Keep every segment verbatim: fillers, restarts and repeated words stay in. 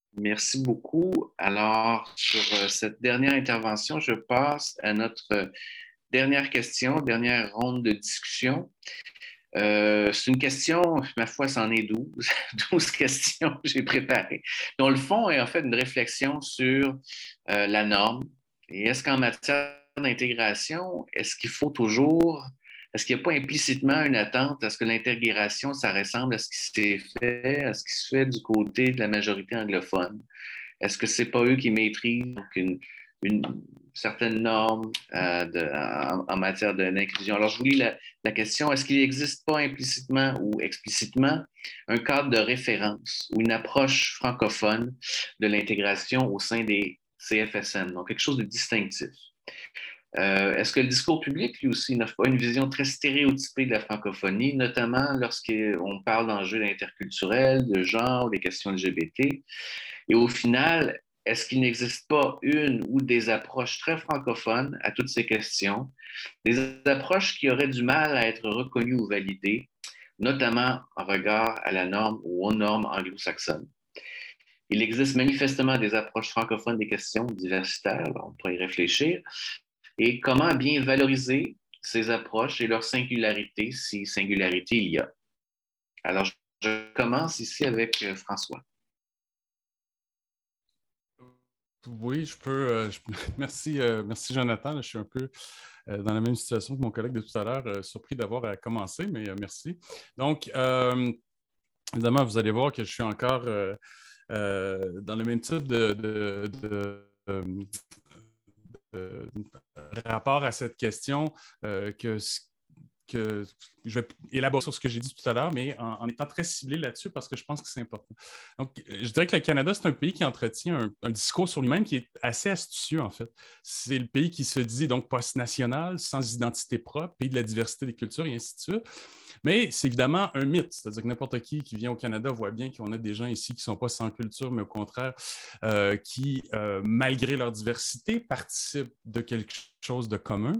Merci beaucoup. Alors, sur euh, cette dernière intervention, je passe à notre euh, dernière question, dernière ronde de discussion. Euh, c'est une question, ma foi, c'en est douze, douze questions que j'ai préparées, dont le fond est en fait une réflexion sur euh, la norme. Et est-ce qu'en matière d'intégration, est-ce qu'il faut toujours, est-ce qu'il n'y a pas implicitement une attente à ce que l'intégration, ça ressemble à ce qui s'est fait, à ce qui se fait du côté de la majorité anglophone? Est-ce que c'est pas eux qui maîtrisent une, une certaine norme euh, de, en, en, matière d'inclusion? Alors, je vous lis la, la question. Est-ce qu'il n'existe pas implicitement ou explicitement un cadre de référence ou une approche francophone de l'intégration au sein des C F S N? Donc, quelque chose de distinctif. Euh, est-ce que le discours public, lui aussi, n'a pas une vision très stéréotypée de la francophonie, notamment lorsqu'on parle d'enjeux interculturels, de genre, des questions L G B T? Et au final, est-ce qu'il n'existe pas une ou des approches très francophones à toutes ces questions, des approches qui auraient du mal à être reconnues ou validées, notamment en regard à la norme ou aux normes anglo-saxonnes? Il existe manifestement des approches francophones des questions diversitaires, on pourrait y réfléchir, et comment bien valoriser ces approches et leur singularité, si singularité il y a. Alors, je commence ici avec François. Oui, je peux. Euh, je, merci, euh, merci Jonathan. Je suis un peu euh, dans la même situation que mon collègue de tout à l'heure, euh, surpris d'avoir à commencer, mais euh, merci. Donc, euh, évidemment, vous allez voir que je suis encore euh, euh, dans le même type de, de, de, de, de rapport à cette question euh, que que je vais élaborer sur ce que j'ai dit tout à l'heure, mais en, en étant très ciblé là-dessus parce que je pense que c'est important. Donc, je dirais que le Canada, c'est un pays qui entretient un, un discours sur lui-même qui est assez astucieux, en fait. C'est le pays qui se dit donc post-national, sans identité propre, pays de la diversité des cultures et ainsi de suite. Mais c'est évidemment un mythe, c'est-à-dire que n'importe qui qui vient au Canada voit bien qu'on a des gens ici qui ne sont pas sans culture, mais au contraire, euh, qui, euh, malgré leur diversité, participent de quelque chose de commun.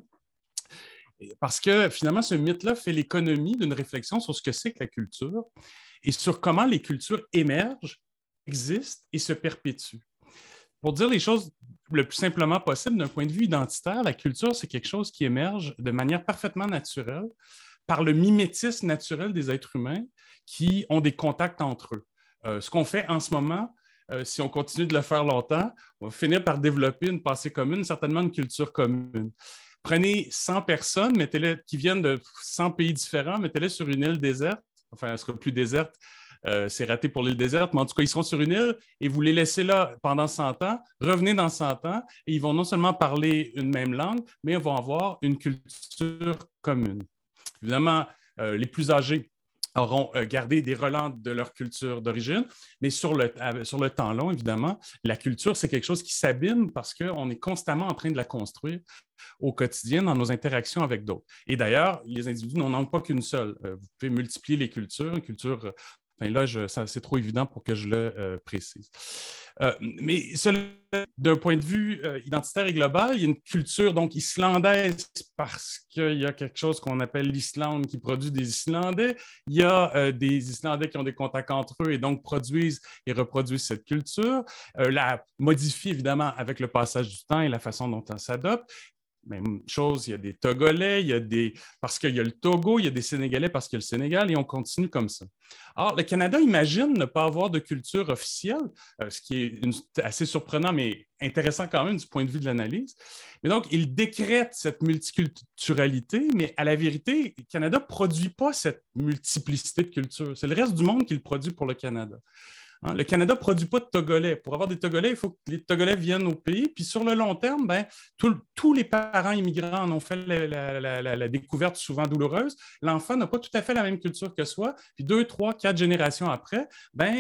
Parce que finalement, ce mythe-là fait l'économie d'une réflexion sur ce que c'est que la culture et sur comment les cultures émergent, existent et se perpétuent. Pour dire les choses le plus simplement possible, d'un point de vue identitaire, la culture, c'est quelque chose qui émerge de manière parfaitement naturelle par le mimétisme naturel des êtres humains qui ont des contacts entre eux. Euh, ce qu'on fait en ce moment, euh, si on continue de le faire longtemps, on va finir par développer une pensée commune, certainement une culture commune. Prenez cent personnes, mettez-les qui viennent de cent pays différents, mettez-les sur une île déserte. Enfin, elle ne sera plus déserte, euh, c'est raté pour l'île déserte, mais en tout cas, ils seront sur une île et vous les laissez là pendant cent ans, revenez dans cent ans et ils vont non seulement parler une même langue, mais ils vont avoir une culture commune. Évidemment, euh, les plus âgés auront euh, gardé des relents de leur culture d'origine, mais sur le, euh, sur le temps long, évidemment, la culture, c'est quelque chose qui s'abîme parce qu'on est constamment en train de la construire au quotidien dans nos interactions avec d'autres. Et d'ailleurs, les individus n'en ont pas qu'une seule. Euh, vous pouvez multiplier les cultures, une culture... Enfin, là, je, ça, c'est trop évident pour que je le euh, précise. Euh, mais cela, d'un point de vue euh, identitaire et global, il y a une culture donc islandaise parce qu'il y a quelque chose qu'on appelle l'Islande qui produit des Islandais. Il y a euh, des Islandais qui ont des contacts entre eux et donc produisent et reproduisent cette culture. Euh, la modifient évidemment avec le passage du temps et la façon dont elle s'adopte. Même chose, il y a des Togolais, il y a des... parce qu'il y a le Togo, il y a des Sénégalais parce qu'il y a le Sénégal, et on continue comme ça. Or, le Canada imagine ne pas avoir de culture officielle, euh, ce qui est une... assez surprenant, mais intéressant quand même du point de vue de l'analyse. Mais donc, il décrète cette multiculturalité, mais à la vérité, le Canada ne produit pas cette multiplicité de cultures. C'est le reste du monde qui le produit pour le Canada. Hein, le Canada ne produit pas de Togolais. Pour avoir des Togolais, il faut que les Togolais viennent au pays. Puis sur le long terme, ben, tout, tous les parents immigrants en ont fait la, la, la, la, la découverte souvent douloureuse. L'enfant n'a pas tout à fait la même culture que soi. Puis deux, trois, quatre générations après, ben,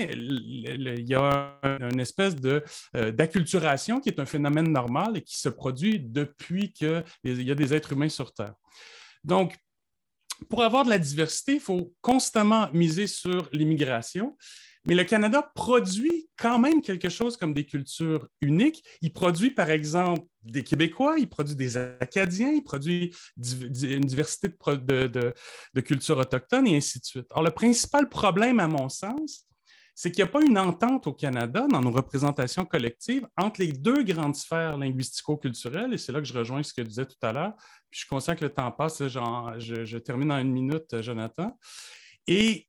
il y a une espèce de, euh, d'acculturation qui est un phénomène normal et qui se produit depuis qu'il y a des êtres humains sur Terre. Donc, pour avoir de la diversité, il faut constamment miser sur l'immigration. Mais le Canada produit quand même quelque chose comme des cultures uniques. Il produit, par exemple, des Québécois, il produit des Acadiens, il produit une diversité de, de, de, de cultures autochtones et ainsi de suite. Alors, le principal problème, à mon sens, c'est qu'il n'y a pas une entente au Canada dans nos représentations collectives entre les deux grandes sphères linguistico-culturelles, et c'est là que je rejoins ce que tu disais tout à l'heure. Puis je suis conscient que le temps passe, genre, je, je termine en une minute, Jonathan. Et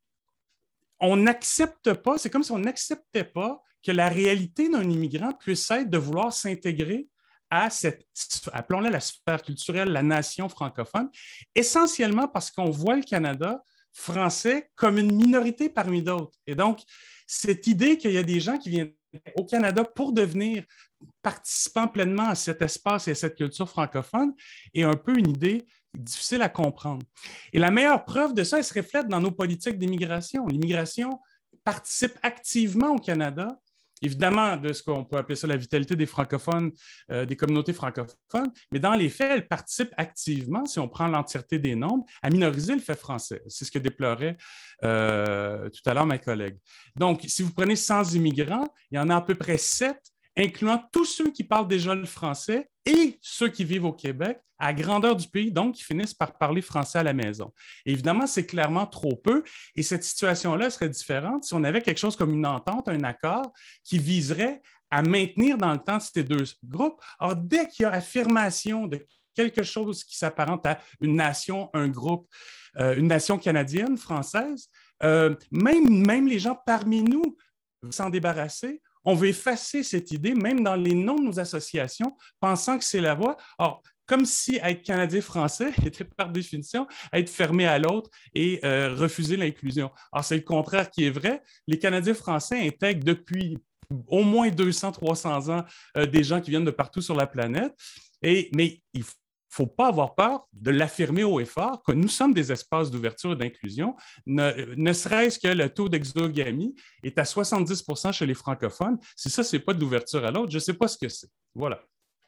on n'accepte pas, c'est comme si on n'acceptait pas que la réalité d'un immigrant puisse être de vouloir s'intégrer à cette, appelons-la la sphère culturelle, la nation francophone, essentiellement parce qu'on voit le Canada français comme une minorité parmi d'autres. Et donc, cette idée qu'il y a des gens qui viennent au Canada pour devenir participants pleinement à cet espace et à cette culture francophone est un peu une idée difficile à comprendre. Et la meilleure preuve de ça, elle se reflète dans nos politiques d'immigration. L'immigration participe activement au Canada, évidemment, de ce qu'on peut appeler ça la vitalité des francophones, euh, des communautés francophones, mais dans les faits, elle participe activement, si on prend l'entièreté des nombres, à minoriser le fait français. C'est ce que déplorait euh, tout à l'heure ma collègue. Donc, si vous prenez cent immigrants, il y en a à peu près sept, incluant tous ceux qui parlent déjà le français et ceux qui vivent au Québec, à grandeur du pays, donc qui finissent par parler français à la maison. Et évidemment, c'est clairement trop peu, et cette situation-là serait différente si on avait quelque chose comme une entente, un accord, qui viserait à maintenir dans le temps ces deux groupes. Or, dès qu'il y a affirmation de quelque chose qui s'apparente à une nation, un groupe, euh, une nation canadienne, française, euh, même, même les gens parmi nous veulent s'en débarrasser. On veut effacer cette idée, même dans les noms de nos associations, pensant que c'est la voie. Or, comme si être Canadien-Français était par définition être fermé à l'autre et euh, refuser l'inclusion. Alors, c'est le contraire qui est vrai. Les Canadiens-Français intègrent depuis au moins deux cents, trois cents ans euh, des gens qui viennent de partout sur la planète. Et, mais il faut Il ne faut pas avoir peur de l'affirmer haut et fort que nous sommes des espaces d'ouverture et d'inclusion, ne, ne serait-ce que le taux d'exogamie est à soixante-dix pour cent chez les francophones. Si ça, ce n'est pas de l'ouverture à l'autre, je ne sais pas ce que c'est. Voilà.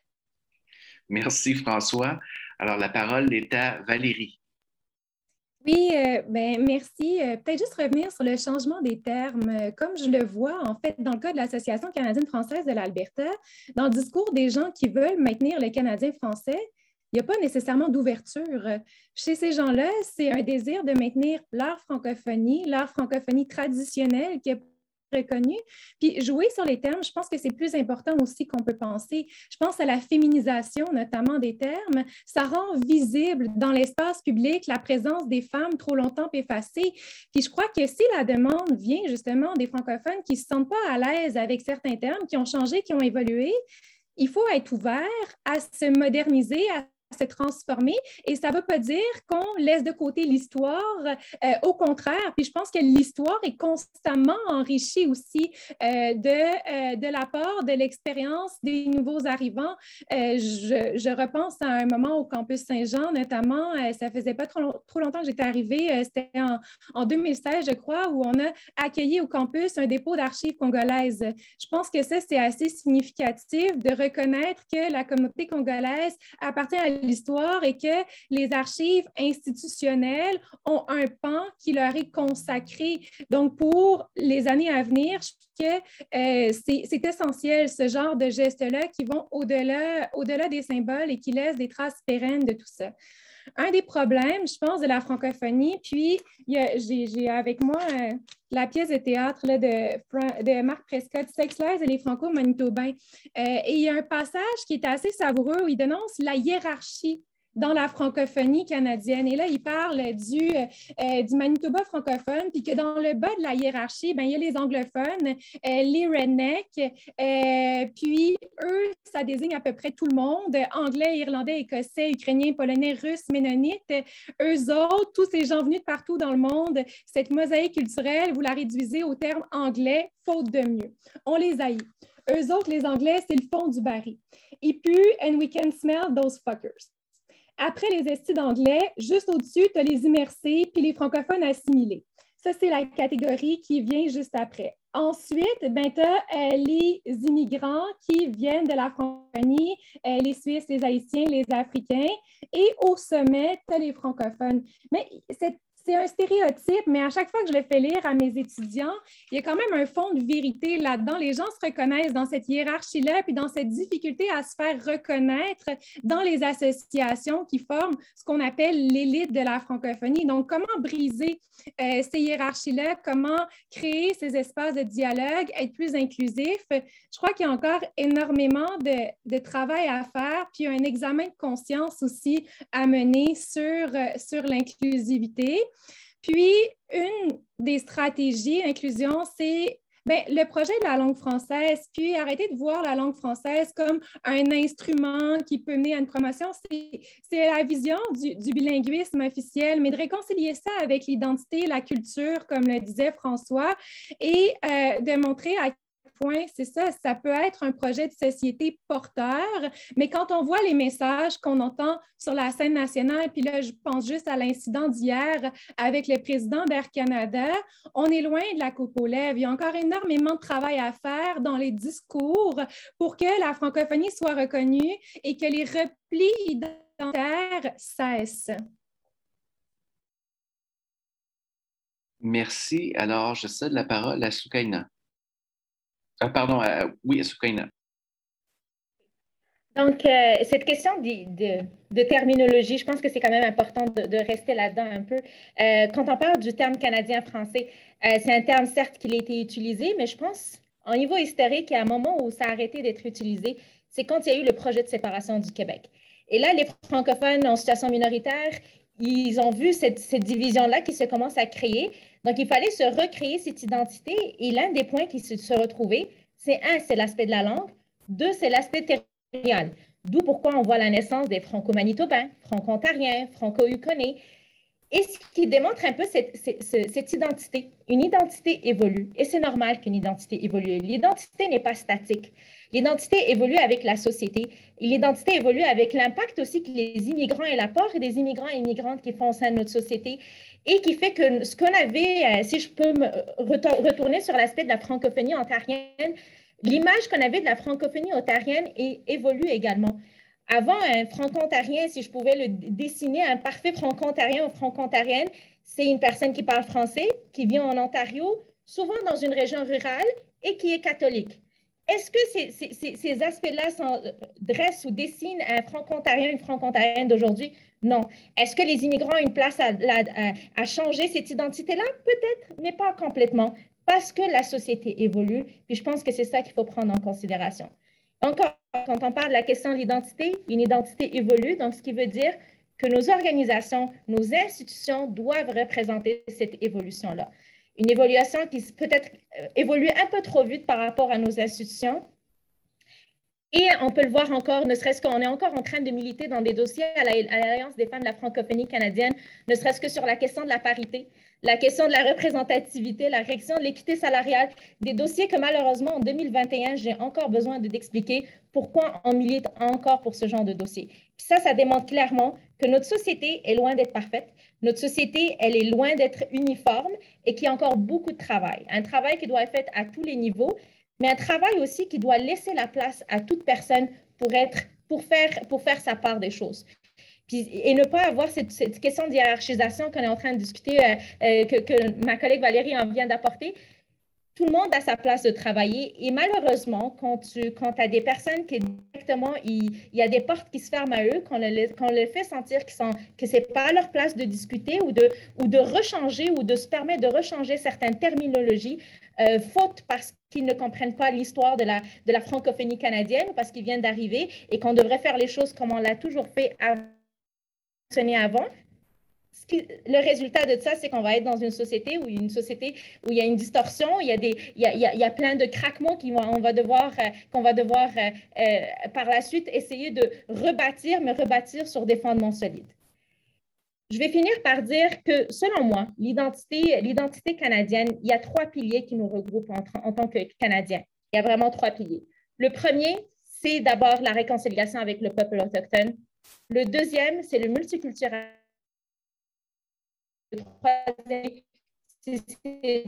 Merci, François. Alors, la parole est à Valérie. Oui, euh, ben, merci. Euh, peut-être juste revenir sur le changement des termes. Euh, comme je le vois, en fait, dans le cas de l'Association canadienne-française de l'Alberta, dans le discours des gens qui veulent maintenir le Canadien français, il n'y a pas nécessairement d'ouverture. Chez ces gens-là, c'est un désir de maintenir leur francophonie, leur francophonie traditionnelle qui est reconnue. Puis jouer sur les termes, je pense que c'est plus important aussi qu'on peut penser. Je pense à la féminisation, notamment des termes. Ça rend visible dans l'espace public la présence des femmes trop longtemps effacées. Puis je crois que si la demande vient justement des francophones qui ne se sentent pas à l'aise avec certains termes, qui ont changé, qui ont évolué, il faut être ouvert à se moderniser, à se transformer, et ça ne veut pas dire qu'on laisse de côté l'histoire, euh, au contraire, puis je pense que l'histoire est constamment enrichie aussi euh, de, euh, de l'apport, de l'expérience des nouveaux arrivants. Euh, je, je repense à un moment au campus Saint-Jean, notamment, euh, ça ne faisait pas trop, long, trop longtemps que j'étais arrivée, euh, c'était en, en deux mille seize, je crois, où on a accueilli au campus un dépôt d'archives congolaises. Je pense que ça, c'est assez significatif de reconnaître que la communauté congolaise appartient à l'histoire et que les archives institutionnelles ont un pan qui leur est consacré. Donc, pour les années à venir, je pense que euh, c'est, c'est essentiel, ce genre de gestes-là qui vont au-delà, au-delà des symboles et qui laissent des traces pérennes de tout ça. Un des problèmes, je pense, de la francophonie, puis il y a, j'ai, j'ai avec moi euh, la pièce de théâtre là, de, de Marc Prescott, Sex, Lies et les Franco-Manitobains. Euh, et il y a un passage qui est assez savoureux où il dénonce la hiérarchie dans la francophonie canadienne. Et là, il parle du, euh, du Manitoba francophone, puis que dans le bas de la hiérarchie, ben, il y a les anglophones, euh, les rednecks, euh, puis eux, ça désigne à peu près tout le monde, anglais, irlandais, écossais, ukrainiens, polonais, russes, ménonites. Eux autres, tous ces gens venus de partout dans le monde, cette mosaïque culturelle, vous la réduisez au terme anglais, faute de mieux. On les haït. Eux autres, les Anglais, c'est le fond du baril. Ils puent, and we can smell those fuckers. Après les estis d'anglais, juste au-dessus, tu as les immersés puis les francophones assimilés. Ça, c'est la catégorie qui vient juste après. Ensuite, ben, tu as euh, les immigrants qui viennent de la francophonie, euh, les Suisses, les Haïtiens, les Africains. Et au sommet, tu as les francophones. Mais cette c'est un stéréotype, mais à chaque fois que je le fais lire à mes étudiants, il y a quand même un fond de vérité là-dedans. Les gens se reconnaissent dans cette hiérarchie-là, puis dans cette difficulté à se faire reconnaître dans les associations qui forment ce qu'on appelle l'élite de la francophonie. Donc, comment briser euh, ces hiérarchies-là? Comment créer ces espaces de dialogue, être plus inclusif? Je crois qu'il y a encore énormément de, de travail à faire, puis un examen de conscience aussi à mener sur, sur l'inclusivité. Puis, une des stratégies d'inclusion, c'est bien, le projet de la langue française, puis arrêter de voir la langue française comme un instrument qui peut mener à une promotion. C'est la vision du, du bilinguisme officiel, mais de réconcilier ça avec l'identité, la culture, comme le disait François, et euh, de montrer à point, c'est ça, ça peut être un projet de société porteur, mais quand on voit les messages qu'on entend sur la scène nationale, puis là, je pense juste à l'incident d'hier avec le président d'Air Canada, on est loin de la coupe aux lèvres. Il y a encore énormément de travail à faire dans les discours pour que la francophonie soit reconnue et que les replis identitaires cessent. Merci. Alors, je cède la parole à Soukaina. Ah, pardon, euh, oui, à Soukaina. Donc, euh, cette question de, de, de terminologie, je pense que c'est quand même important de, de rester là-dedans un peu. Euh, quand on parle du terme canadien-français, euh, c'est un terme, certes, qui a été utilisé, mais je pense, au niveau historique, il y a un moment où ça a arrêté d'être utilisé, c'est quand il y a eu le projet de séparation du Québec. Et là, les francophones en situation minoritaire, ils ont vu cette, cette division-là qui se commence à créer. Donc, il fallait se recréer cette identité. Et l'un des points qui se, se retrouvaient, c'est un, c'est l'aspect de la langue. Deux, c'est l'aspect territorial. D'où pourquoi on voit la naissance des franco-manitobains, franco-ontariens, franco-yukonais. Et ce qui démontre un peu cette, cette, cette identité. Une identité évolue. Et c'est normal qu'une identité évolue. L'identité n'est pas statique. L'identité évolue avec la société. Et l'identité évolue avec l'impact aussi que les immigrants et l'apport des immigrants et immigrantes qui font au sein de notre société. Et qui fait que ce qu'on avait, si je peux me retourner sur l'aspect de la francophonie ontarienne, l'image qu'on avait de la francophonie ontarienne évolue également. Avant, un franco-ontarien, si je pouvais le dessiner, un parfait franco-ontarien ou franco-ontarienne, c'est une personne qui parle français, qui vit en Ontario, souvent dans une région rurale et qui est catholique. Est-ce que ces, ces, ces aspects-là dressent ou dessinent un franco-ontarien, une franco-ontarienne d'aujourd'hui? Non. Est-ce que les immigrants ont une place à, à, à changer cette identité-là? Peut-être, mais pas complètement, parce que la société évolue. Puis je pense que c'est ça qu'il faut prendre en considération. Encore, quand on parle de la question de l'identité, une identité évolue, donc ce qui veut dire que nos organisations, nos institutions doivent représenter cette évolution-là. Une évolution qui peut-être évolue un peu trop vite par rapport à nos institutions. Et on peut le voir encore, ne serait-ce qu'on est encore en train de militer dans des dossiers à l'Alliance des femmes de la francophonie canadienne, ne serait-ce que sur la question de la parité, la question de la représentativité, la question de l'équité salariale, des dossiers que malheureusement en deux mille vingt et un, j'ai encore besoin d'expliquer pourquoi on milite encore pour ce genre de dossier. Puis ça, ça démontre clairement que notre société est loin d'être parfaite. Notre société, elle est loin d'être uniforme et qu'il y a encore beaucoup de travail. Un travail qui doit être fait à tous les niveaux, mais un travail aussi qui doit laisser la place à toute personne pour, être, pour, faire, pour faire sa part des choses. Puis, et ne pas avoir cette, cette question de hiérarchisation qu'on est en train de discuter, euh, euh, que, que ma collègue Valérie en vient d'apporter. Tout le monde a sa place de travailler et malheureusement, quand tu quand as des personnes qui directement, il, il y a des portes qui se ferment à eux, qu'on le, qu'on le fait sentir qu'ils sont, que ce n'est pas leur place de discuter ou de, ou de rechanger ou de se permettre de rechanger certaines terminologies, euh, faute parce qu'ils ne comprennent pas l'histoire de la, de la francophonie canadienne ou parce qu'ils viennent d'arriver et qu'on devrait faire les choses comme on l'a toujours fait avant. avant. Ce qui, le résultat de ça, c'est qu'on va être dans une société où une société où il y a une distorsion, il y a des, il y a, il y a, il y a plein de craquements qu'on va, on va devoir, euh, qu'on va devoir euh, euh, par la suite essayer de rebâtir, mais rebâtir sur des fondements solides. Je vais finir par dire que, selon moi, l'identité, l'identité canadienne, il y a trois piliers qui nous regroupent en, en tant que Canadiens. Il y a vraiment trois piliers. Le premier, c'est d'abord la réconciliation avec le peuple autochtone. Le deuxième, c'est le multiculturalisme. Le troisième, c'est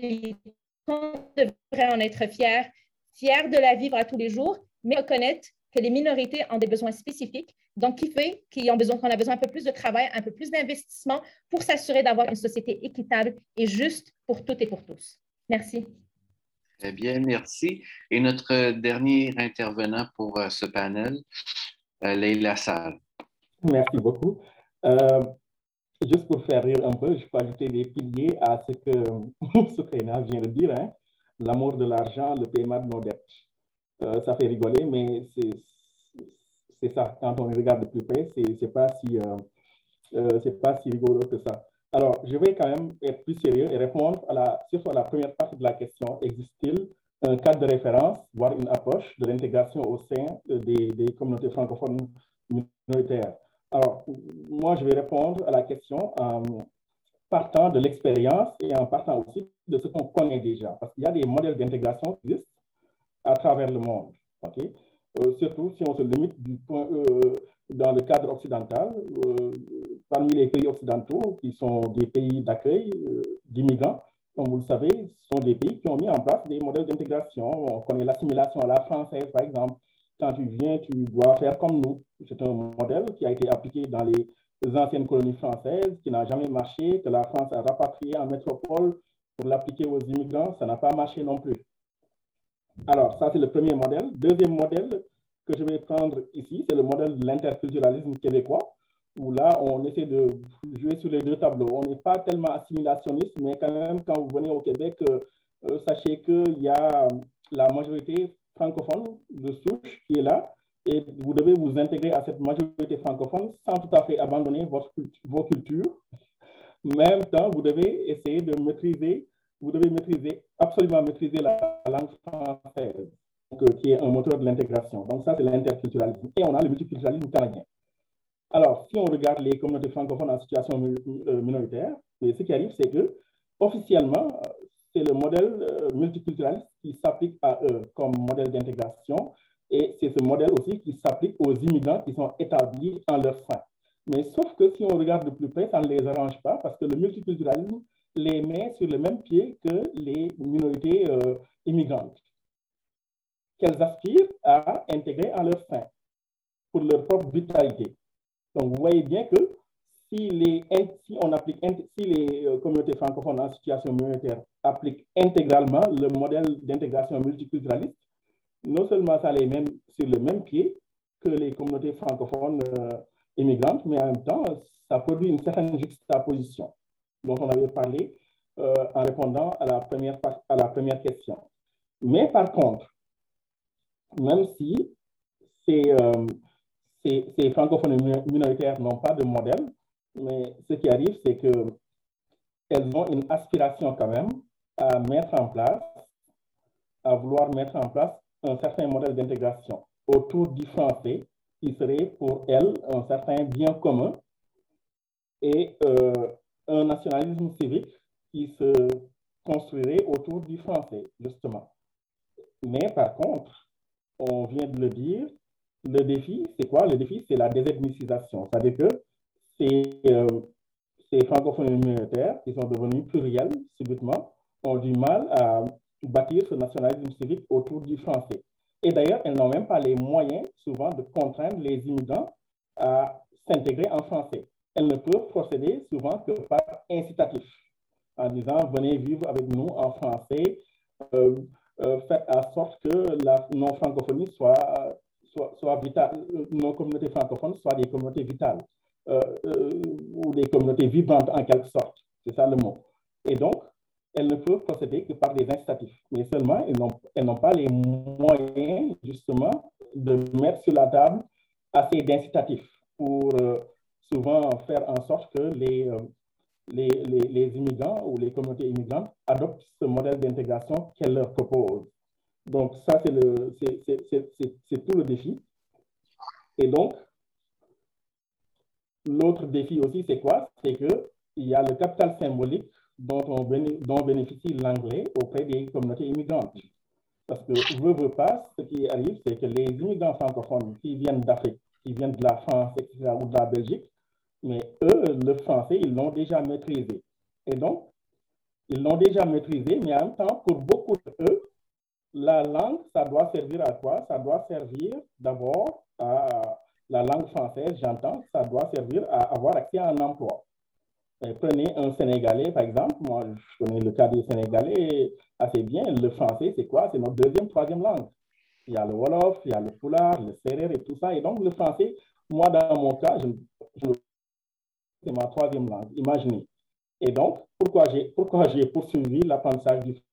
qu'on devrait en être fier, fier de la vivre à tous les jours, mais reconnaître que les minorités ont des besoins spécifiques, donc qui fait qu'ils ont besoin, qu'on a besoin un peu plus de travail, un peu plus d'investissement pour s'assurer d'avoir une société équitable et juste pour toutes et pour tous. Merci. Très bien, merci. Et notre dernier intervenant pour uh, ce panel, uh, Leila Sall. Merci beaucoup. Euh, juste pour faire rire un peu, je peux ajouter des piliers à ce que Soukaina vient de dire, hein. L'amour de l'argent, le paiement de nos dettes. Euh, ça fait rigoler, mais c'est ça. Quand on regarde de plus près, c'est pas si euh, euh, c'est pas si rigolo que ça. Alors, je vais quand même être plus sérieux et répondre à la, surtout à la première partie de la question. Existe-t-il un cadre de référence, voire une approche de l'intégration au sein des, des communautés francophones minoritaires? Alors, moi, je vais répondre à la question en partant de l'expérience et en partant aussi de ce qu'on connaît déjà. Parce qu'il y a des modèles d'intégration qui existent à travers le monde. Okay? Euh, surtout si on se limite du point, euh, dans le cadre occidental, euh, parmi les pays occidentaux, qui sont des pays d'accueil euh, d'immigrants, comme vous le savez, ce sont des pays qui ont mis en place des modèles d'intégration. On connaît l'assimilation à la française, par exemple. Quand tu viens, tu dois faire comme nous. C'est un modèle qui a été appliqué dans les anciennes colonies françaises, qui n'a jamais marché, que la France a rapatrié en métropole pour l'appliquer aux immigrants. Ça n'a pas marché non plus. Alors, ça, c'est le premier modèle. Deuxième modèle que je vais prendre ici, c'est le modèle de l'interculturalisme québécois, où là, on essaie de jouer sur les deux tableaux. On n'est pas tellement assimilationniste, mais quand même, quand vous venez au Québec, euh, sachez qu'il y a la majorité francophone de souche qui est là, et vous devez vous intégrer à cette majorité francophone sans tout à fait abandonner votre, vos cultures. En même temps, vous devez essayer de maîtriser, vous devez maîtriser, absolument maîtriser la langue française, donc, qui est un moteur de l'intégration. Donc ça, c'est l'interculturalisme. Et on a le multiculturalisme canadien. Alors, si on regarde les communautés francophones en situation minoritaire, ce qui arrive, c'est que officiellement, c'est le modèle multiculturaliste qui s'applique à eux comme modèle d'intégration. Et c'est ce modèle aussi qui s'applique aux immigrants qui sont établis en leur sein. Mais sauf que si on regarde de plus près, ça ne les arrange pas parce que le multiculturalisme les met sur le même pied que les minorités euh, immigrantes, qu'elles aspirent à intégrer en leur sein pour leur propre vitalité. Donc, vous voyez bien que si, les, si, on applique, si les euh, communautés francophones en situation minoritaire appliquent intégralement le modèle d'intégration multiculturaliste, non seulement ça les met sur le même pied que les communautés francophones euh, immigrantes, mais en même temps, ça produit une certaine juxtaposition dont on avait parlé euh, en répondant à la, première, à la première question. Mais par contre, même si ces, euh, ces, ces francophones minoritaires n'ont pas de modèle, mais ce qui arrive, c'est qu'elles ont une aspiration quand même à mettre en place, à vouloir mettre en place un certain modèle d'intégration autour du français qui serait pour elles un certain bien commun et euh, un nationalisme civique qui se construirait autour du français, justement. Mais par contre, on vient de le dire, le défi, c'est quoi? Le défi, c'est la désethnicisation. C'est-à-dire que ces, euh, ces francophones minoritaires qui sont devenus pluriels subitement ont du mal à bâtir ce nationalisme civique autour du français. Et d'ailleurs, elles n'ont même pas les moyens, souvent, de contraindre les immigrants à s'intégrer en français. Elles ne peuvent procéder souvent que par incitatif, en disant « venez vivre avec nous en français, euh, euh, faites en sorte que la non-francophonie soit, soit, soit vitale, nos communautés francophones soient des communautés vitales, euh, euh, ou des communautés vivantes en quelque sorte. » C'est ça le mot. Et donc, elles ne peuvent procéder que par des incitatifs. Mais seulement, elles n'ont pas les moyens, justement, de mettre sur la table assez d'incitatifs pour euh, souvent faire en sorte que les, euh, les, les, les immigrants ou les communautés immigrantes adoptent ce modèle d'intégration qu'elles leur proposent. Donc, ça, c'est tout le défi. Et donc, l'autre défi aussi, c'est quoi? C'est qu'il y a le capital symbolique dont, on béné dont bénéficie l'anglais auprès des communautés immigrantes. Parce que, veut, veut pas, ce qui arrive, c'est que les immigrants francophones qui viennent d'Afrique, qui viennent de la France, et cetera, ou de la Belgique, mais eux, le français, ils l'ont déjà maîtrisé. Et donc, ils l'ont déjà maîtrisé, mais en même temps, pour beaucoup d'eux, la langue, ça doit servir à quoi? Ça doit servir d'abord à la langue française, j'entends, ça doit servir à avoir accès à un emploi. Et prenez un Sénégalais, par exemple, moi je connais le cas du Sénégalais assez bien, le français, c'est quoi? C'est notre deuxième, troisième langue. Il y a le Wolof, il y a le Pulaar, le Serer et tout ça. Et donc, le français, moi, dans mon cas, je, je, c'est ma troisième langue, imaginez. Et donc, pourquoi j'ai, pourquoi j'ai poursuivi l'apprentissage du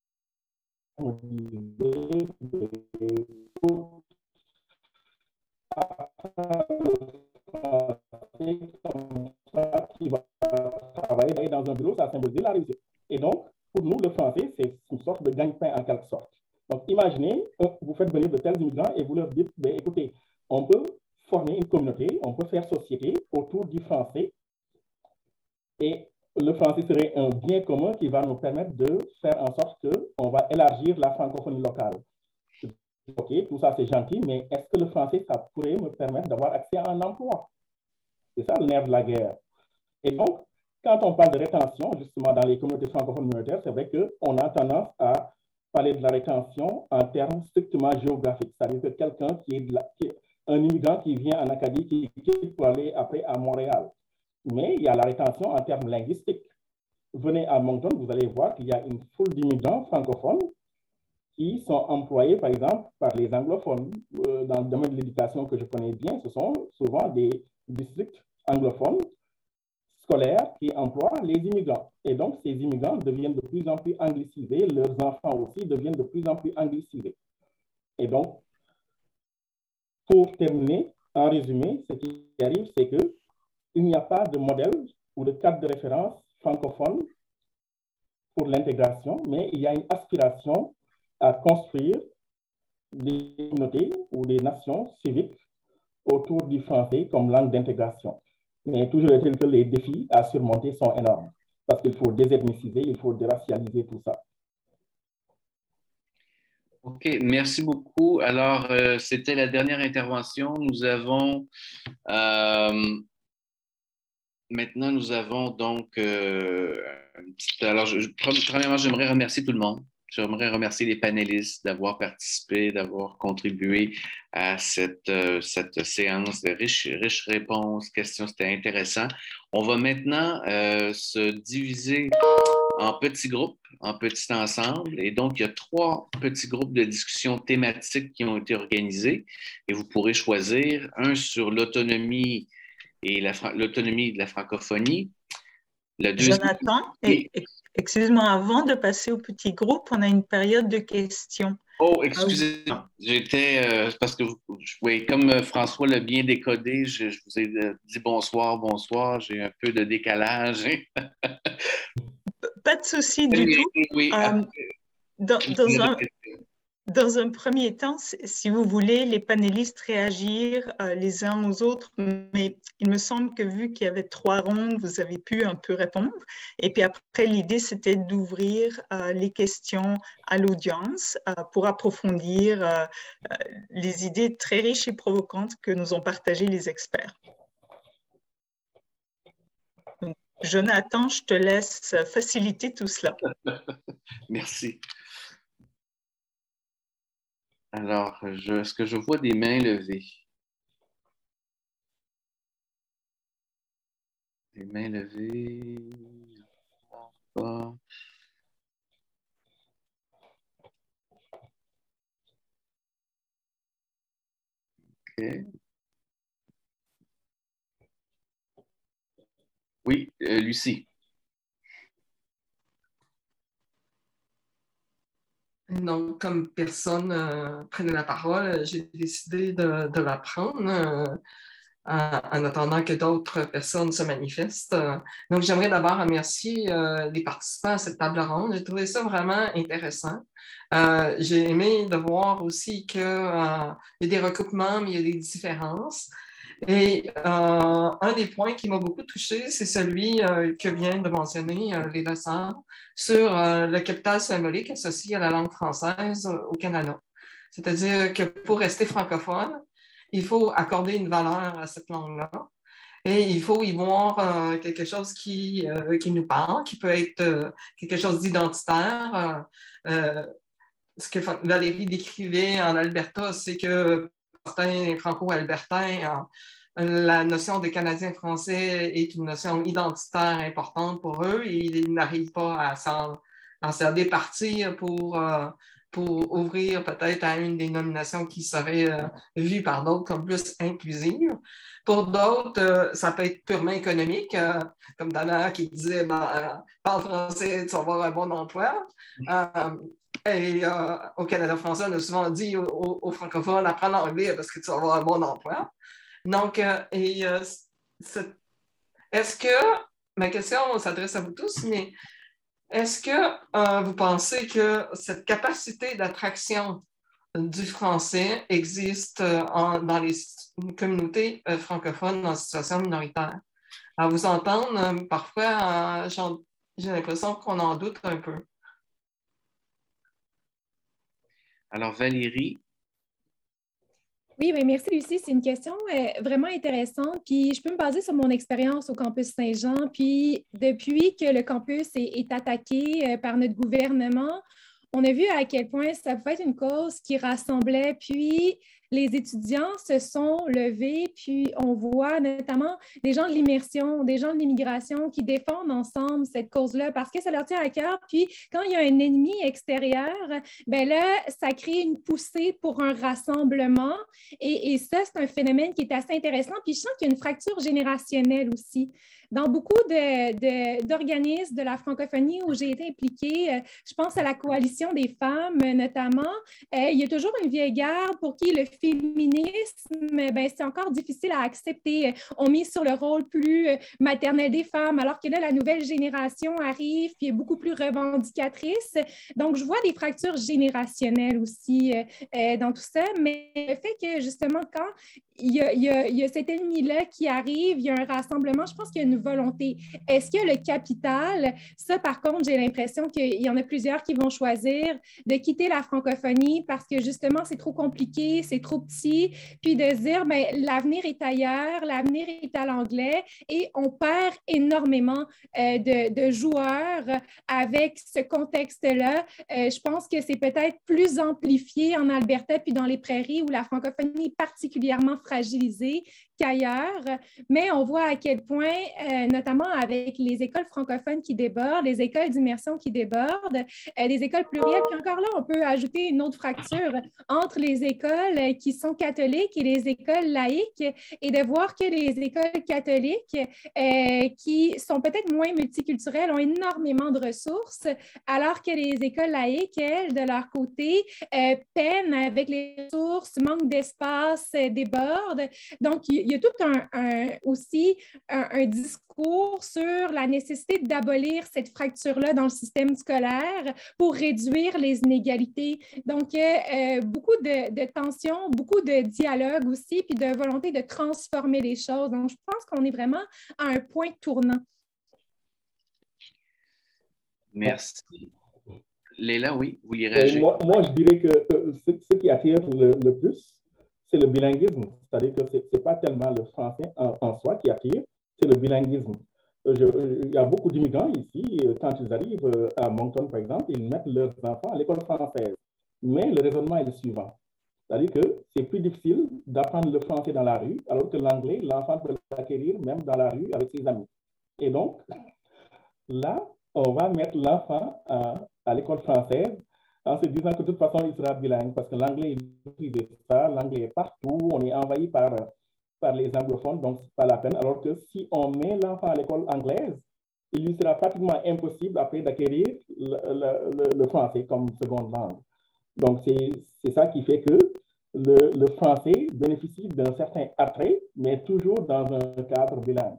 qui va travailler dans un bureau, ça symbolise la réussite. Et donc, pour nous, le français, c'est une sorte de gagne-pain en quelque sorte. Donc, imaginez, vous faites venir de tels immigrants et vous leur dites, ben, écoutez, on peut former une communauté, on peut faire société autour du français. Et le français serait un bien commun qui va nous permettre de faire en sorte qu'on va élargir la francophonie locale. OK, tout ça c'est gentil, mais est-ce que le français, ça pourrait me permettre d'avoir accès à un emploi? C'est ça le nerf de la guerre. Et donc, quand on parle de rétention, justement, dans les communautés francophones minoritaires, c'est vrai qu'on a tendance à parler de la rétention en termes strictement géographiques. C'est-à-dire que quelqu'un qui est, de la, qui est un immigrant qui vient en Acadie, qui quitte pour aller après à Montréal. Mais il y a la rétention en termes linguistiques. Venez à Moncton, vous allez voir qu'il y a une foule d'immigrants francophones qui sont employés, par exemple, par les anglophones. Dans le domaine de l'éducation que je connais bien, ce sont souvent des districts anglophones scolaires qui emploient les immigrants. Et donc, ces immigrants deviennent de plus en plus anglicisés, leurs enfants aussi deviennent de plus en plus anglicisés. Et donc, pour terminer, en résumé, ce qui arrive, c'est que il n'y a pas de modèle ou de cadre de référence francophone pour l'intégration, mais il y a une aspiration à construire des communautés ou des nations civiques autour du français comme langue d'intégration. Mais toujours est-il que les défis à surmonter sont énormes, parce qu'il faut désethniciser, il faut déracialiser tout ça. OK, merci beaucoup. Alors, euh, c'était la dernière intervention. Nous avons... Euh, Maintenant, nous avons donc... Euh, alors, je, premièrement, j'aimerais remercier tout le monde. J'aimerais remercier les panélistes d'avoir participé, d'avoir contribué à cette, euh, cette séance de riches riche réponses, questions. C'était intéressant. On va maintenant euh, se diviser en petits groupes, en petits ensembles. Et donc, il y a trois petits groupes de discussion thématiques qui ont été organisés. Et vous pourrez choisir un sur l'autonomie et l'autonomie de la francophonie. Le deuxième... Jonathan, et, excuse-moi, avant de passer au petit groupe, on a une période de questions. Oh, excusez-moi, j'étais, euh, parce que, vous, oui, comme François l'a bien décodé, je, je vous ai dit bonsoir, bonsoir, j'ai un peu de décalage. Pas de souci du oui, tout. Oui, euh, dans, dans un... Dans un premier temps, si vous voulez, les panélistes réagir euh, les uns aux autres, mais il me semble que vu qu'il y avait trois rondes, vous avez pu un peu répondre. Et puis après, l'idée, c'était d'ouvrir euh, les questions à l'audience euh, pour approfondir euh, euh, les idées très riches et provocantes que nous ont partagées les experts. Donc, Jonathan, je te laisse faciliter tout cela. Merci. Alors, je, est-ce que je vois des mains levées? Des mains levées. Pas. OK. Oui, euh, Lucie. Donc, comme personne euh, prenait la parole, j'ai décidé de, de la prendre euh, en attendant que d'autres personnes se manifestent. Donc, j'aimerais d'abord remercier euh, les participants à cette table ronde. J'ai trouvé ça vraiment intéressant. Euh, j'ai aimé de voir aussi qu'il euh, y a des recoupements, mais il y a des différences. Et euh, un des points qui m'a beaucoup touchée, c'est celui euh, que vient de mentionner euh, Léla Sarr sur euh, le capital symbolique associé à la langue française euh, au Canada. C'est-à-dire que pour rester francophone, il faut accorder une valeur à cette langue-là et il faut y voir euh, quelque chose qui, euh, qui nous parle, qui peut être euh, quelque chose d'identitaire, euh, euh, ce que Valérie décrivait en Alberta, c'est que certains franco-albertains, la notion de Canadien français est une notion identitaire importante pour eux et ils n'arrivent pas à s'en, à s'en départir pour, euh, pour ouvrir peut-être à une dénomination qui serait euh, vue par d'autres comme plus inclusive. Pour d'autres, euh, ça peut être purement économique, euh, comme Dana qui disait ben, euh, parle français, tu vas avoir un bon emploi. Euh, et euh, au Canada français, on a souvent dit aux, aux francophones apprends l'anglais parce que tu vas avoir un bon emploi. Donc, euh, et, euh, est-ce que, ma question s'adresse à vous tous, mais est-ce que euh, vous pensez que cette capacité d'attraction du français existe euh, en, dans les communautés euh, francophones en situation minoritaire? À vous entendre, euh, parfois, euh, j'ai l'impression qu'on en doute un peu. Alors, Valérie. Oui, bien, merci Lucie. C'est une question euh, vraiment intéressante. Puis je peux me baser sur mon expérience au campus Saint-Jean. Puis depuis que le campus est, est attaqué euh, par notre gouvernement, on a vu à quel point ça pouvait être une cause qui rassemblait. Puis les étudiants se sont levés, puis on voit notamment des gens de l'immersion, des gens de l'immigration qui défendent ensemble cette cause-là parce que ça leur tient à cœur. Puis quand il y a un ennemi extérieur, bien là, ça crée une poussée pour un rassemblement. Et, et ça, c'est un phénomène qui est assez intéressant. Puis je sens qu'il y a une fracture générationnelle aussi. Dans beaucoup de, de, d'organismes de la francophonie où j'ai été impliquée, euh, je pense à la Coalition des femmes notamment, euh, il y a toujours une vieille garde pour qui le féminisme, ben, c'est encore difficile à accepter. On mise sur le rôle plus maternel des femmes, alors que là, la nouvelle génération arrive et est beaucoup plus revendicatrice. Donc, je vois des fractures générationnelles aussi euh, dans tout ça, mais le fait que justement, quand il y a, il y a, il y a cet ennemi-là qui arrive, il y a un rassemblement, je pense qu'il y a une volonté. Est-ce que le capital, ça par contre, j'ai l'impression qu'il y en a plusieurs qui vont choisir de quitter la francophonie parce que justement, c'est trop compliqué, c'est trop petit, puis de se dire, bien, l'avenir est ailleurs, l'avenir est à l'anglais et on perd énormément euh, de, de joueurs avec ce contexte-là. Euh, je pense que c'est peut-être plus amplifié en Alberta puis dans les prairies où la francophonie est particulièrement fragilisée qu'ailleurs, mais on voit à quel point, euh, notamment avec les écoles francophones qui débordent, les écoles d'immersion qui débordent, euh, les écoles plurielles, puis encore là, on peut ajouter une autre fracture entre les écoles qui sont catholiques et les écoles laïques, et de voir que les écoles catholiques, euh, qui sont peut-être moins multiculturelles, ont énormément de ressources, alors que les écoles laïques, elles, de leur côté, euh, peinent avec les ressources, manquent d'espace, euh, débordent. Donc, il y a tout un, un aussi un, un discours sur la nécessité d'abolir cette fracture-là dans le système scolaire pour réduire les inégalités. Donc, euh, beaucoup de, de tensions, beaucoup de dialogue aussi, puis de volonté de transformer les choses. Donc, je pense qu'on est vraiment à un point tournant. Merci. Léla, oui, vous y réagissez. Moi, moi, je dirais que euh, ce, ce qui attire le, le plus, c'est le bilinguisme. C'est-à-dire que ce n'est pas tellement le français en, en soi qui attire, c'est le bilinguisme. Je, il y a beaucoup d'immigrants ici, quand ils arrivent à Moncton, par exemple, ils mettent leurs enfants à l'école française. Mais le raisonnement est le suivant. C'est-à-dire que c'est plus difficile d'apprendre le français dans la rue, alors que l'anglais, l'enfant peut l'acquérir même dans la rue avec ses amis. Et donc, là, on va mettre l'enfant à, à l'école française en se disant que de toute façon, il sera bilingue parce que l'anglais est privé de ça, l'anglais est partout, on est envahi par, par les anglophones, donc ce n'est pas la peine. Alors que si on met l'enfant à l'école anglaise, il lui sera pratiquement impossible après d'acquérir le, le, le, le français comme seconde langue. Donc, c'est ça qui fait que le, le français bénéficie d'un certain attrait, mais toujours dans un cadre bilingue.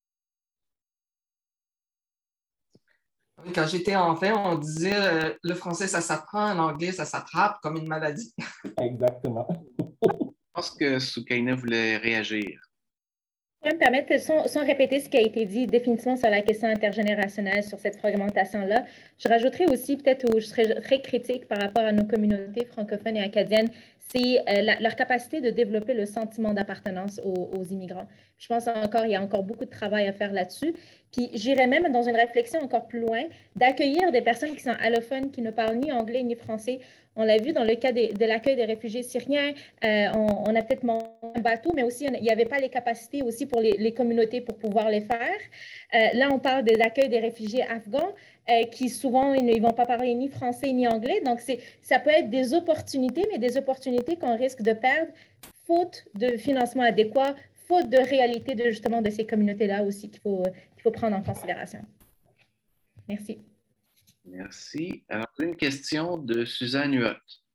Quand j'étais enfant, on disait euh, le français, ça s'apprend, l'anglais, ça s'attrape comme une maladie. Exactement. Je pense que Soukaina voulait réagir. Je vais me permettre, sans, sans répéter ce qui a été dit définitivement sur la question intergénérationnelle, sur cette fragmentation-là, je rajouterais aussi peut-être où je serais très critique par rapport à nos communautés francophones et acadiennes, c'est euh, la, leur capacité de développer le sentiment d'appartenance aux, aux immigrants. Je pense encore, il y a encore beaucoup de travail à faire là-dessus. Puis j'irais même dans une réflexion encore plus loin, d'accueillir des personnes qui sont allophones, qui ne parlent ni anglais ni français. On l'a vu dans le cas de, de l'accueil des réfugiés syriens, euh, on, on a peut-être monté un bateau, mais aussi il n'y avait pas les capacités aussi pour les, les communautés pour pouvoir les faire. Euh, là, on parle de l'accueil des réfugiés afghans, euh, qui souvent, ils ne vont pas parler ni français ni anglais. Donc, ça peut être des opportunités, mais des opportunités qu'on risque de perdre faute de financement adéquat, faute de réalité de, justement, de ces communautés-là aussi qu'il faut, qu'il faut prendre en considération. Merci. Merci. Alors, une question de Suzanne Huot.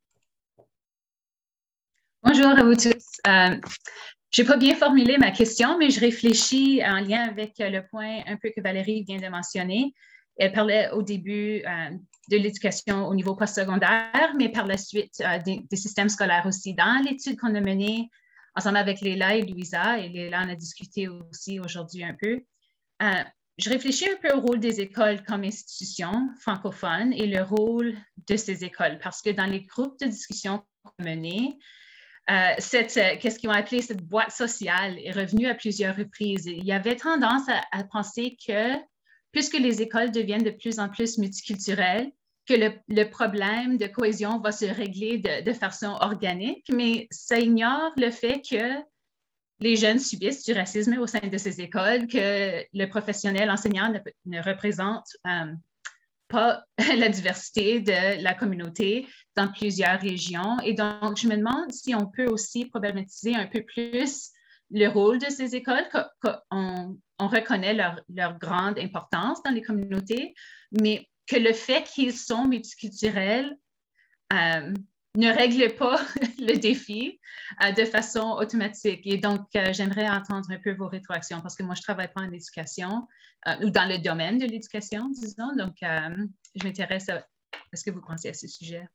Bonjour à vous tous. Euh, je n'ai pas bien formulé ma question, mais je réfléchis en lien avec le point un peu que Valérie vient de mentionner. Elle parlait au début euh, de l'éducation au niveau postsecondaire, mais par la suite euh, des, des systèmes scolaires aussi. Dans l'étude qu'on a menée ensemble avec Léla et Louisa, et Léla en a discuté aussi aujourd'hui un peu, euh, je réfléchis un peu au rôle des écoles comme institutions francophones et le rôle de ces écoles, parce que dans les groupes de discussion qu'on a menés, euh, cette, euh, qu'est-ce qu'ils ont appelé cette boîte sociale est revenue à plusieurs reprises. Il y avait tendance à, à penser que puisque les écoles deviennent de plus en plus multiculturelles, que le, le problème de cohésion va se régler de, de façon organique, mais ça ignore le fait que les jeunes subissent du racisme au sein de ces écoles, que le professionnel enseignant ne, ne représente euh, pas la diversité de la communauté dans plusieurs régions. Et donc, je me demande si on peut aussi problématiser un peu plus le rôle de ces écoles, qu'on on reconnaît leur, leur grande importance dans les communautés, mais que le fait qu'ils sont multiculturels euh, ne règle pas le défi euh, de façon automatique. Et donc, euh, j'aimerais entendre un peu vos rétroactions parce que moi, je ne travaille pas en éducation euh, ou dans le domaine de l'éducation, disons. Donc, euh, je m'intéresse à, à ce que vous pensez à ce sujet.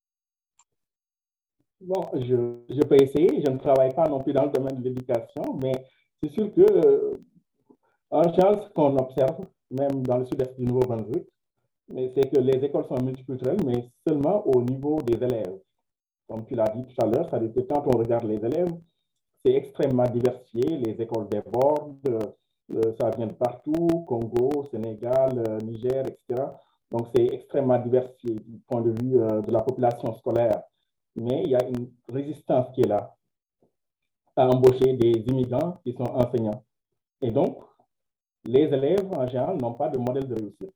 Bon, je, je peux essayer. Je ne travaille pas non plus dans le domaine de l'éducation, mais c'est sûr que, euh, en général, ce qu'on observe, même dans le sud-est du Nouveau-Brunswick, c'est que les écoles sont multiculturelles, mais seulement au niveau des élèves. Comme tu l'as dit tout à l'heure, ça veut dire que quand on regarde les élèves, c'est extrêmement diversifié. Les écoles débordent, euh, ça vient de partout, Congo, Sénégal, euh, Niger, et cetera. Donc, c'est extrêmement diversifié du point de vue euh, de la population scolaire. Mais il y a une résistance qui est là à embaucher des immigrants qui sont enseignants. Et donc, les élèves, en général, n'ont pas de modèle de réussite.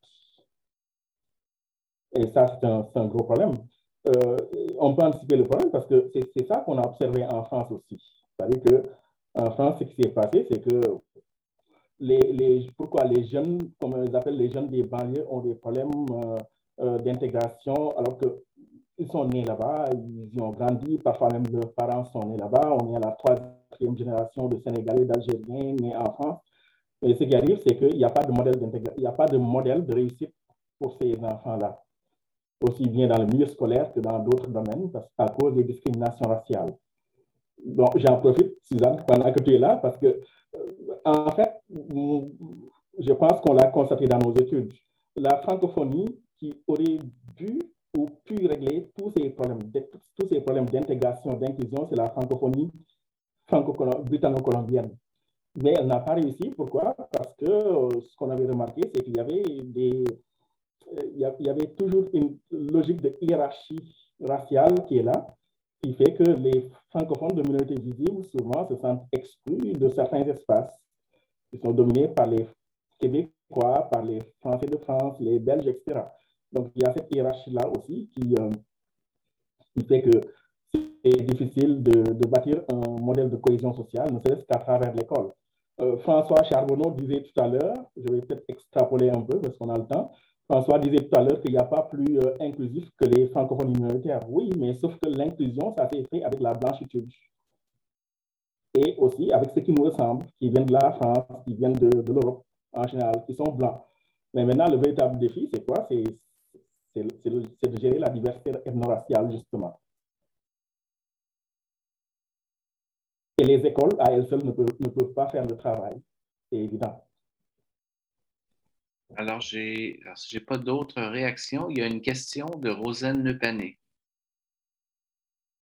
Et ça, c'est un, un gros problème. Euh, on peut anticiper le problème parce que c'est ça qu'on a observé en France aussi. C'est-à-dire qu'en France, ce qui s'est passé, c'est que les, les, pourquoi les jeunes, comme on les appelle les jeunes des banlieues, ont des problèmes euh, euh, d'intégration alors qu'ils sont nés là-bas, ils y ont grandi, parfois même leurs parents sont nés là-bas. On est à la troisième génération de Sénégalais, d'Algériens nés en France. Mais ce qui arrive, c'est qu'il n'y a pas de modèle d'intégration, il n'y a pas de modèle de réussite pour ces enfants-là, aussi bien dans le milieu scolaire que dans d'autres domaines, parce, à cause des discriminations raciales. Donc, j'en profite, Suzanne, pendant que tu es là, parce que, euh, en fait, je pense qu'on l'a constaté dans nos études. La francophonie qui aurait dû ou pu régler tous ces problèmes, tous ces problèmes d'intégration, d'inclusion, c'est la francophonie franco-britanno-colombienne. Mais elle n'a pas réussi. Pourquoi? Parce que euh, ce qu'on avait remarqué, c'est qu'il y avait des... Il y avait toujours une logique de hiérarchie raciale qui est là, qui fait que les francophones de minorités visibles, souvent, se sentent exclus de certains espaces qui sont dominés par les Québécois, par les Français de France, les Belges, et cetera. Donc, il y a cette hiérarchie-là aussi qui, euh, qui fait que c'est difficile de, de bâtir un modèle de cohésion sociale, ne serait-ce qu'à travers l'école. Euh, François Charbonneau disait tout à l'heure, je vais peut-être extrapoler un peu parce qu'on a le temps, François disait tout à l'heure qu'il n'y a pas plus euh, inclusif que les francophones minoritaires. Oui, mais sauf que l'inclusion, ça s'est fait avec la blanchitude. Et aussi avec ceux qui nous ressemblent, qui viennent de la France, qui viennent de, de l'Europe en général, qui sont blancs. Mais maintenant, le véritable défi, c'est quoi? C'est de gérer la diversité ethno-raciale, justement. Et les écoles, à elles seules, ne peuvent, ne peuvent pas faire le travail. C'est évident. Alors, j'ai n'ai pas d'autres réactions. Il y a une question de Rosanne Lepané.